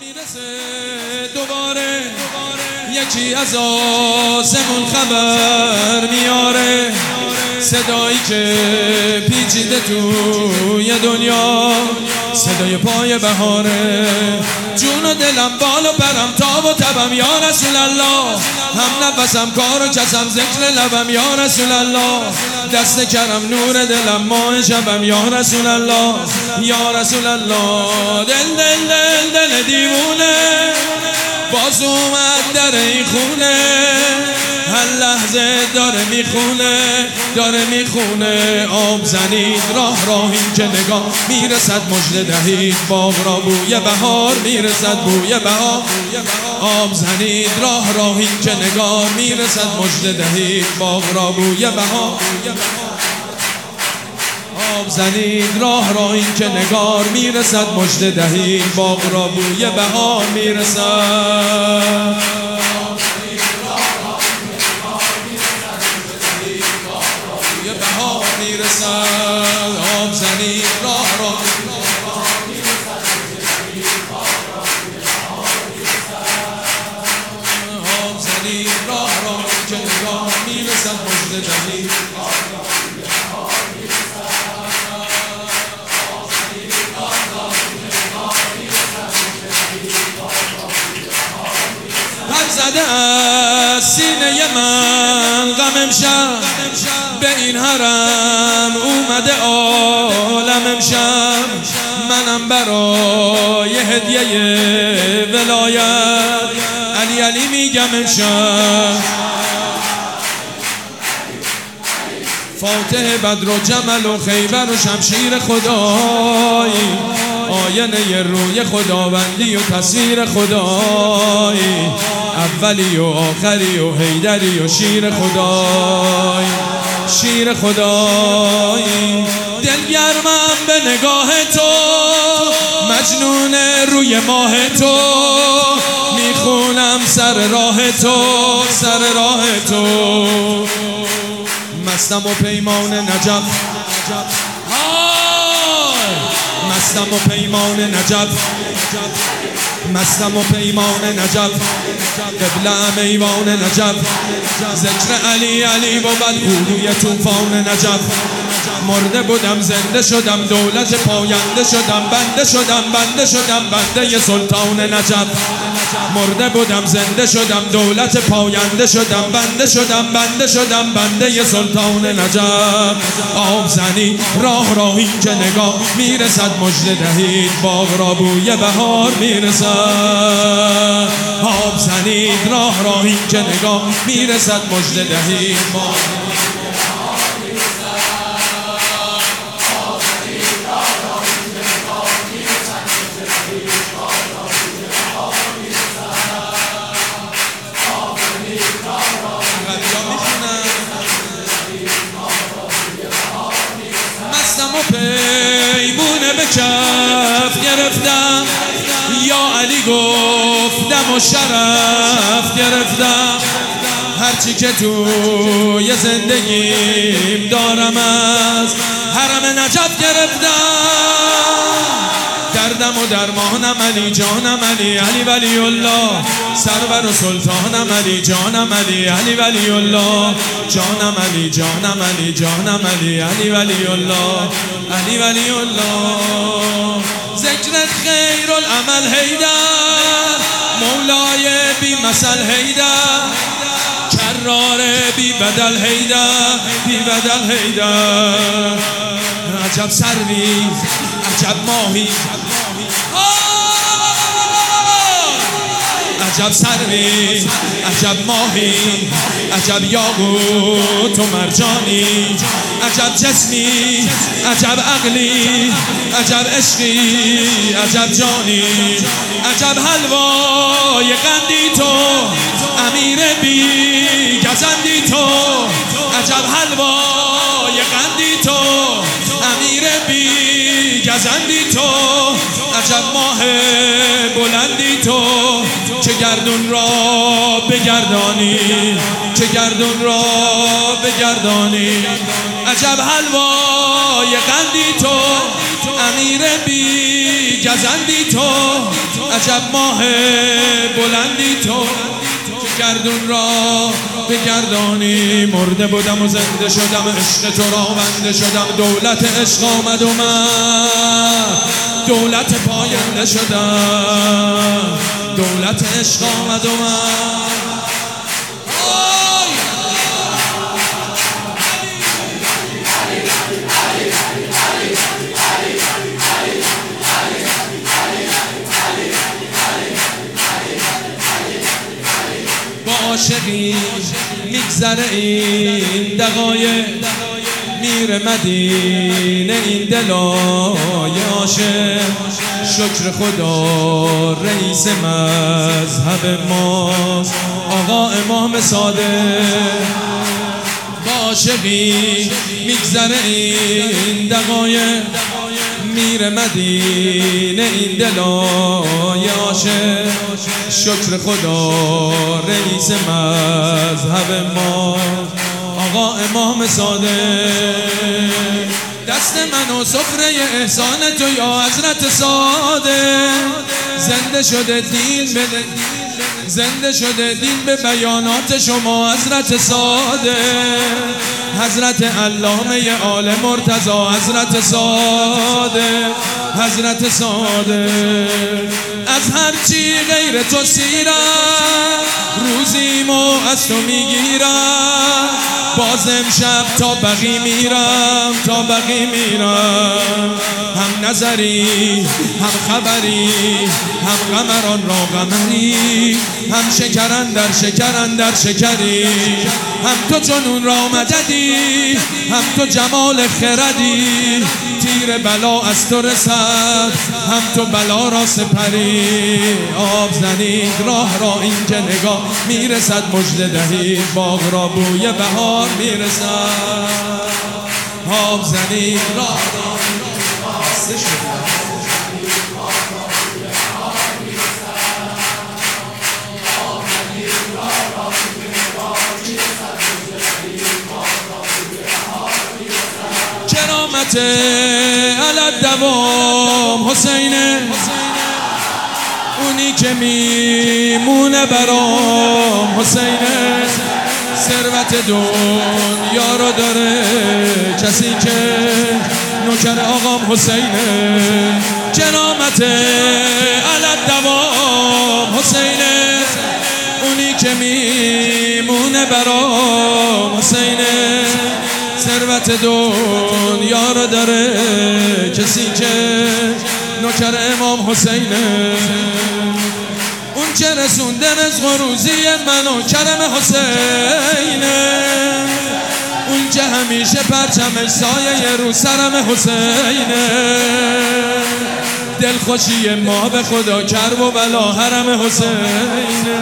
میرسه دوباره یکی از آسمون خبر میاره، صدایی که پیچیده توی دنیا، صدای پای بهاره. جون و دلم بال و پرم تاب و تبم یا رسول الله، هم نفسم کار و کسم ذکر لبم یا رسول الله. دست کرم نور دلم ماه شبم یا رسول الله، یا رسول الله. دل دل دل دل دیوونه باز اومد در این خونه، هر لحظه داره میخونه. آب زنید راه راهی که نگاه میرسد مژده دهید، باغ را بوی بهار میرسد بوی بهار. آب زنید راه راهی که نگاه میرسد مژده دهید، باغ را بوی بهار. آب زنید راه راهی که نگار میرسد مژده دهید، باغ را بوی بهار میرسد. بهار میرسد. آب زنید راه را آب زنید راه را که نگاه میرسد مژده دهید. زده از سینه من غم امشب، به این حرم اومده عالم امشب. منم برای هدیه ولایت علی علی میگم امشب. فاتح بدر و جمل و خیبر و شمشیر خدایی، آینه روی خداوندی و تصویر خدایی، اولی و آخری و حیدری و شیر خدایی، شیر خدایی. دلگرمم به نگاه تو، مجنون روی ماه تو، میخونم سر راه تو، سر راه تو. مستم و پیمان نجف، مستم و پیمان نجف، مستم و پیمان نجف، قبله‌ام ایوان نجف. ذکر علی علی بود گوروی طوفان نجف. مرده بودم زنده شدم، دولت پاینده شدم، بنده شدم بنده سلطان نجف. مرده بودم زنده شدم، دولت پاینده شدم، بنده شدم بنده سلطان نجف. آب زنی راه راهی که نگاه میرسد مژده دهید، باغ را بوی بهار میرسد. آب زنید راه راهی که نگاه میرسد مژده دهید، پیمونه به کف گرفتم، یا علی گفتم و شرف گرفتم. هرچی که توی زندگیم دارم از حرم نجف گرفتم. دردم و درمانم علی جانم علی، علی ولی الله. سرور و سلطانم علی جانم علی، علی ولی الله. جانم علی جانم علی جانم علی، علی ولی الله، علی ولی الله. ذکرت خیر العمل حیدر، مولای بی مثل حیدر، کرار بی بدل حیدر، بی بدل حیدر. عجب سروی عجب ماهی، عجب سروی عجب ماهی، عجب یاقوت و مرجانی، عجب جسمی عجب عقلی، عجب عشقی عجب جانی. عجب حلوای قندی تو، امیر بی گزندی تو. عجب حلوای قندی تو، امیر بی گزندی تو. عجب ماه بلندی تو، که گردون را بگردانی، که گردون را بگردانی. عجب حلوای قندی تو، امیر بی گزندی تو. عجب ماه بلندی تو که گردون را بگردانی. مرده بودم و زنده شدم، عشق تو را بنده شدم. دولت عشق آمد و من دولت پاینده شدم. دولت عشق آمد و من عاشقی میگذره این دقایق، میره مدینه این دلای عاشق. شکر خدا رئیس مذهب ماست، آقا امام صادق. با عاشقی میگذره این دقایق، میره مدینه این دلای عاشق. شکر خدا رئیس مذهب ما، آقا امام صادق. دست من و سفره احسان تو یا حضرت صادق. زنده شده دین بده، زنده شده دین به بیانات شما حضرت صادق. حضرت علامه آل مرتضی، حضرت صادق، حضرت صادق. از هرچی غیر تو سیرم، روزیمو از تو میگیرم. باز امشب تا بقی میرم، تا بقی میرم. هم نظری هم خبری، هم قمران را قمری. هم شکرن در شکرن در شکری. هم تو جنون را مددی، هم تو جمال خردی. تیر بلا از تو رسد، هم تو بلا را سپری. آب زنید راه را این که نگاه میرسد. مژده دهید باغ را بوی بهار میرسد. آب زنید راه را کرامت علی دوام حسینه، اونی که میمونه برام حسینه. ثروت دنیا رو داره کسی که نوکر آقام حسینه. کرامت علی دوام حسینه، اونی که میمونه برام حسینه. ثروت دنیا رو داره کسی که نوکر امام حسینه. اون که رسونده رزق و روزی منو کرم حسینه. اون که همیشه پرچمش سایه رو سرم حسینه. دلخوشی ما به خدا کرب و بلا حرم حسینه،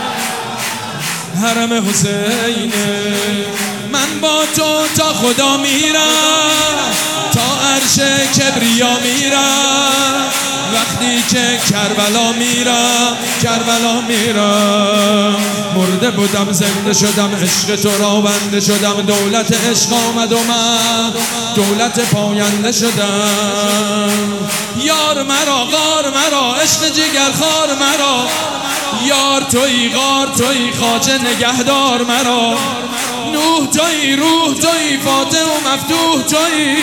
حرم حسینه. من با تو تا خدا میرم، تا عرش کبریا میرم. وقتی که کربلا میرم، کربلا میرم. مرده بودم زنده شدم، عشق تو را بنده شدم. دولت عشق آمد و من دولت پاینده شدم. یار مرا غار مرا، عشق جگر خار مرا. یار توی غار توی خواجه نگهدار مرا. نوح توی روح توی فاتح و مفتوح توی.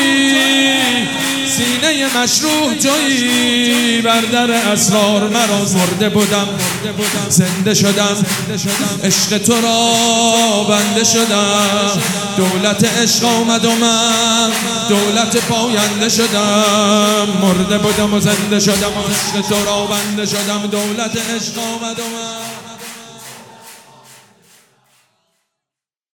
سینه مشروح توی بر در اسرار مرا. مرده بودم زنده شدم، عشق تو را بنده شدم. دولت عشق آمد و من دولت پاینده شدم. مرده بودم و زنده شدم، عشق تو را بنده شدم. دولت عشق آمد و من